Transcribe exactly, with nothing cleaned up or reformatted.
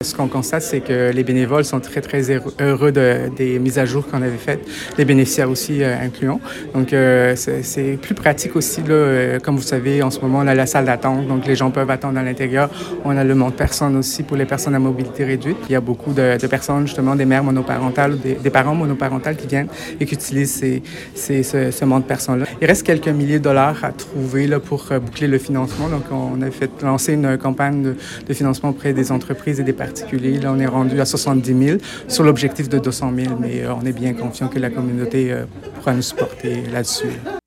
Ce qu'on constate, c'est que les bénévoles sont très, très heureux de, des mises à jour qu'on avait faites, les bénéficiaires aussi euh, incluants. Donc, euh, c'est, c'est plus pratique aussi, là, euh, comme vous savez, en ce moment, on a la salle d'attente, donc les gens peuvent attendre à l'intérieur. On a le monte-personnes aussi pour les personnes à mobilité réduite. Il y a beaucoup de, de personnes, justement, des mères monoparentales, des, des parents monoparentales qui viennent et qui utilisent ces, ces, ce, ce monte-personnes-là. Il reste quelques milliers de dollars à trouver là, pour euh, boucler le financement. Donc, on a fait lancer une campagne de, de financement auprès des entreprises et des particuliers. Là, on est rendu à soixante-dix mille sur l'objectif de deux cent mille, mais euh, on est bien confiant que la communauté euh, pourra nous supporter là-dessus.